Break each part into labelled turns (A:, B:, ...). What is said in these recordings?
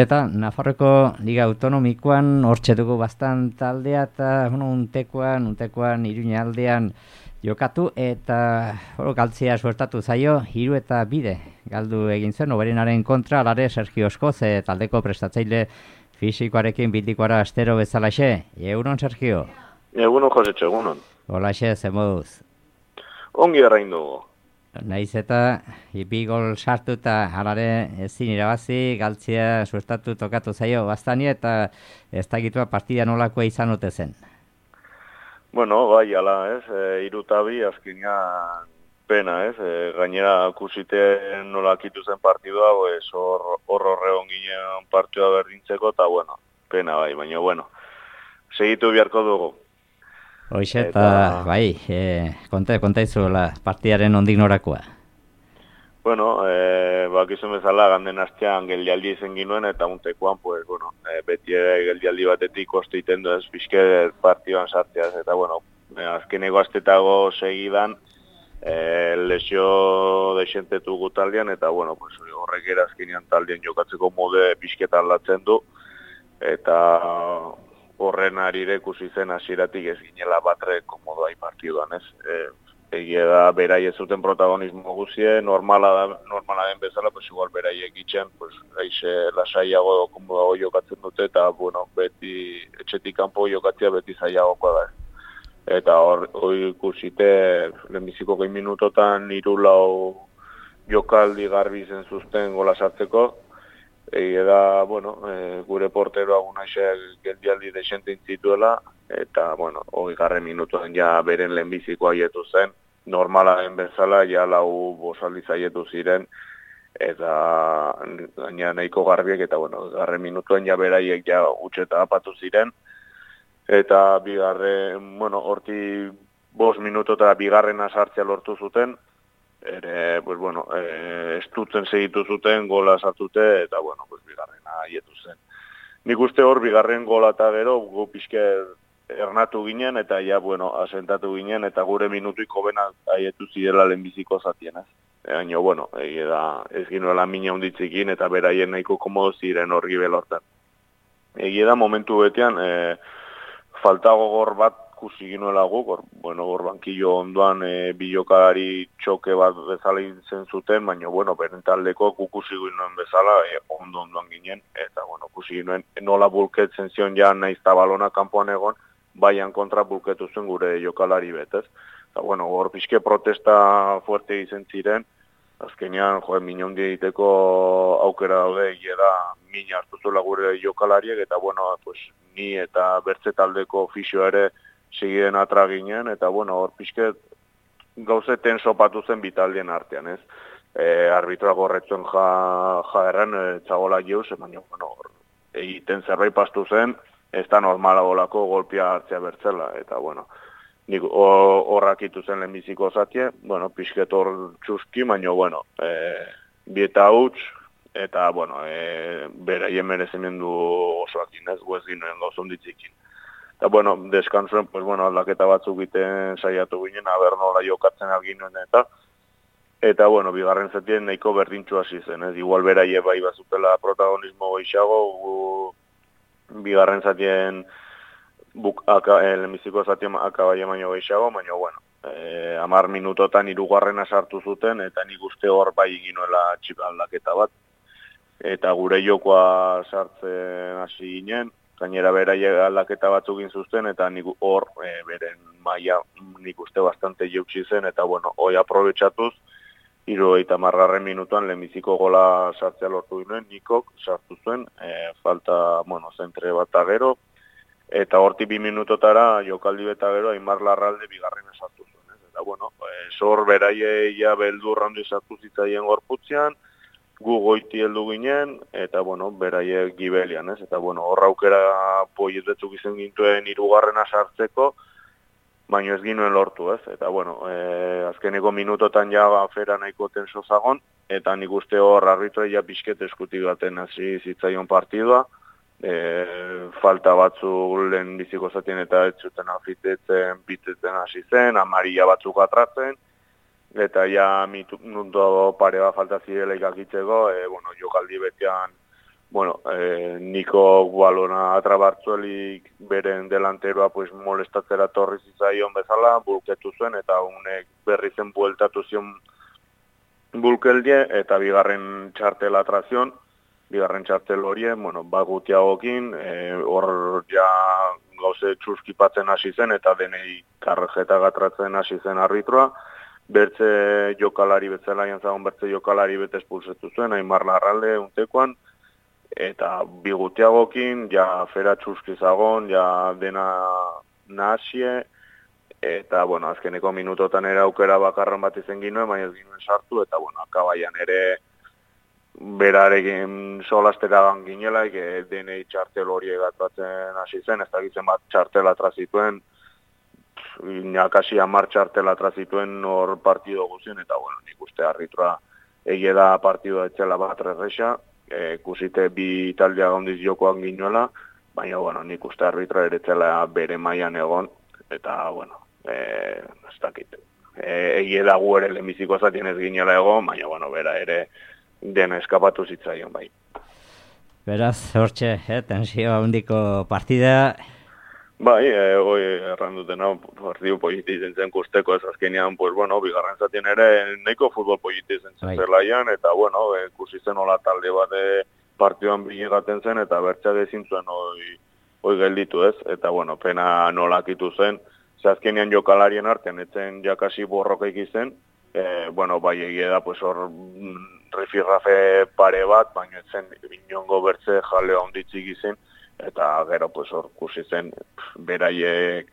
A: Eta Nafarroko Liga Autonomikoan hortxe dugu bastan taldea eta untekoan Iruña aldean jokatu eta galtzea suertatu zaio 3-2 galdu egin zen Oberenaren kontra alare Sergio Oskoz taldeko prestatzaile fisikoarekin bildikoara astero bezalaxe. Egunon Sergio?
B: Egunon Josetxo, egunon.
A: Holaxe, zemoduz?
B: Ongi errain dugu.
A: Naiz eta 2 gol sartu eta alare ezin irabazi, galtzea suertatu tokatu zaio bastani eta ez dakitua partida nolakoa izan ote zen.
B: Bueno, bai, ala, ez, 3-2 azkenean pena, ez, gainera kusite nola kitu zen partidua, horre onginen partidua berdintzeko, eta bueno, pena bai, baina bueno, segitu biharko dugu.
A: Hoxe eta bai, kontaizu partidaren ondik norakoa.
B: Bueno, bakizun bezala ganden astean geldialdi izen ginuen eta untekoan, pues, bueno, beti geldialdi batetik kosteiten du ez pixke partiduan sartzeaz, eta bueno, azkeneko astetago segidan lesio desentetu gu taldean, eta bueno, pues, horrek azkenean taldean jokatzeko mode pixketa aldatzen du, eta horren arire ikusi zen hasieratik ez ginela batre komodoai partiduan, ez? Egia da, berai ez zuten protagonismo guzie, normala den bezala, pues igual beraiek itxen, pues lasaiago, komodago jokatzen dute, eta, bueno, beti etxetik kanpo jokatzea beti zaiagokoa da. Eta hor ikusite, lehenbiziko 20 minutotan 3-4 jokaldi garbi zen zuzten gola sartzeko, egia da, bueno, gure porteroa gunaixek geldialdi desente intzituela, eta, bueno, 20 minutuan ja beren lehenbiziko aietu zen, normala den bezala, ja 4 aldiz aietu ziren, eta gaina nahiko garbiek, eta, bueno, 20 minutuan ja beraiek ja utxeta apatu ziren, eta bueno, horti 5 minutota bigarrena sartzea lortu zuten, pues bueno, estutzen segitu zuten, gola sartute, eta bueno, pues bigarrena aietu zen. Nik uste hor, bigarren gola eta gero, gu pixke ernatu ginen, eta ja, bueno, asentatu ginen, eta gure minutuiko bena aietu zidela lehenbiziko zatien, ez? Baina, bueno, ez ginuela mina hunditzikin, eta beraien nahiko komodo ziren horri belortan. Egia da, momentu betean, falta gogor bat kusi ginuela guk, bueno, bankillo ondoan bilokalari txoke bat bezala izen zuten, baina, bueno, beren taldeko kusi ginuen bezala, ondoan ginen, eta, bueno, kusi ginuen nola bulketzen zion ja nahiz balona kanpoan egon, baian kontra bulketu zen gure jokalari betez. Eta, bueno, hor pixke protesta fuerte izen ziren, azkenean, min hondi egiteko aukera daude, da min hartu zuela gure jokalariek, eta, bueno, pues, ni eta bertze taldeko ofizioa ere segiden atra ginen, eta, bueno, hor pixke gauze tenso patu zen bitaldien artean, ez? Arbitroak horretzen jaerren txagola jeuz, baina, bueno, egiten zerbait pastu zen, ez da normala golako golpia hartzea bertzela, eta, bueno, nik horrak itu zen lehenbiziko zatie, bueno, pixket hor txuski, baina, bueno, bieta huts, eta, bueno, beraien merezimendu osoakin, ez, guez ginoen gauzon ditzikin. Eta, bueno, deskantzuen, pues, bueno, aldaketa batzuk egiten saiatu ginen, aber nola jokatzen alginoen eta, bueno, bigarren zetien nahiko berdintxu hasi zen, ez, igual beraie bai bazutela protagonismo geixago, bigarren zatien lehenbiziko zatien akabaia baino geixago, baina, bueno, 10 minutotan 3. sartu zuten, eta nik uste hor bai ginoela txip aldaketa bat, eta gure jokoa sartzen hasi ginen, gainera beraie aldaketa batzuk zuzten, eta nik hor beren maila nik uste bastante jeutsi zen, eta, bueno, hoi aprobetxatuz, 70. minutuan lehenbiziko gola sartzea lortu ginen, nikok sartu zuen, falta, bueno, zentre bat gero, eta horti 2 minutotara jokaldi beta gero, Aimar Larralde bigarrena sartu zuen, ez? Eta, bueno, zor beraie ja beldurra handi sartu zitzaien gorputzean, gu goiti heldu ginen, eta, bueno, beraie gibelian, ez? Eta, bueno, horra aukera poietetzuk izen gintuen 3. sartzeko, baina ez ginuen lortu, ez? Eta, bueno, azkeneko minutotan ja afera nahiko tenso zagon, eta nik uste hor arbitroa ja pixket eskutik baten hasi zitzaion partidua, falta batzu lehen biziko zatien eta ez zuten afitetzen, bitetzen hasi zen, amaria batzuk atratzen, eta ja minuto pare bat falta zirela ikakitzeko, bueno, jokaldi betean bueno, Niko balona atrabartzuelik beren delanteroa pues, molestatzera torri zitzaion bezala, bulketu zuen, eta honek berri zen bueltatu zion bulkeldie, eta bigarren txartel atrazion, bigarren txartel horien, bueno, bagutiagokin, hor ja gauze txuskipatzen hasi zen, eta denei karrejeta gatratzen hasi zen arbitroa, bertze jokalari bezala jantzagon bertze jokalari bete espulsetu zuen, Aimar Larralde untekoan, eta bigutiagokin, ja fera txuskizagon, ja dena nahasie, eta, bueno, azkeneko minutotan ere aukera bakarran bat izen ginuen, baina ez ginuen sartu, eta, bueno, akabaian ere berarekin solasteragan ginelaik, denei txartel hori egatbatzen hasi zen, ez dakitzen bat txartel atrazituen, nakasi 10 txartel atrazituen hor partido guzien, eta, bueno, nik uste arbitroa egie da partidua etxela bat erresa, kusite bi taldea gondiz jokoan ginuela, baina, bueno, nik uste arbitroa eretzela bere mailan egon, eta, bueno, ez dakit. Egie da gu ere lehenbiziko zatien ez ginela egon, baina, bueno, bera ere dena eskapatu zitzaion, bai.
A: Beraz, hortxe, tensio handiko partida.
B: Bai, hoi erran dutena, partidu politi zen kusteko ez azkenean, pues, bueno, bigarren zatien ere nahiko futbol politi zen zelaian, eta, bueno, kusi zen hola talde bat partiduan bilegaten zen, eta bertxak ezin zuen hoi gelditu ez, eta, bueno, pena nolakitu zen, ze azkenean jokalarien artean, etzen jakasi borrokaik izen, bueno, bai egia da, pues, hor rifirrafe pare bat, baina etzen inongo bertze jalea onditzik izen, eta gero pues hor kusi zen beraiek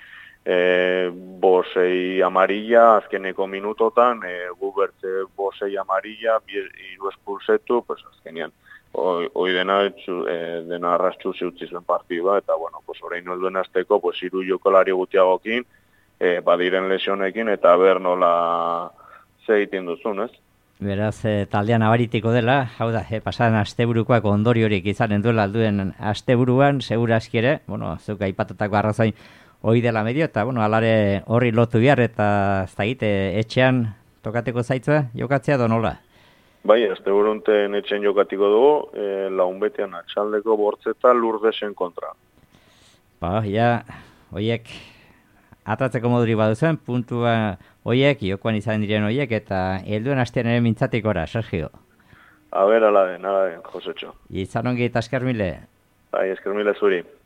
B: bosei amarilla azkeneko minutotan, gu bertze bosei amarilla, hiru espulsetu, pues azkenean hoi dena arrastxu ziutzi zuen partidua, eta bueno, pues orain nolduen azteko, pues hiru jokalari gutiagokin, badiren lesionekin, eta ber nola zeiten duzun, ez?
A: Beraz, taldean abaritiko dela, hau da, pasadan asteburukoak ondoriorik izanen duela alduen asteburuan, segurazki ere, bueno, zuk aipatutako arrazoin hori dela medio, eta, bueno, alare horri lotu behar, eta ez da egite, etxean tokateko zaitzua, jokatzea do nola?
B: Bai, asteburunten etxean jokatiko dugu, launbetean atxaldeko bortzeta Lurdesen kontra.
A: Ba, ja, horiek atratzeko moduri baduzuen, puntua horiek, jokoan izan diren horiek, eta helduen astean ere mintzatik ora, Sergio.
B: A ber, ala den, Josetxo.
A: Izan ongi eta esker mile.
B: Bai, esker mile zuri.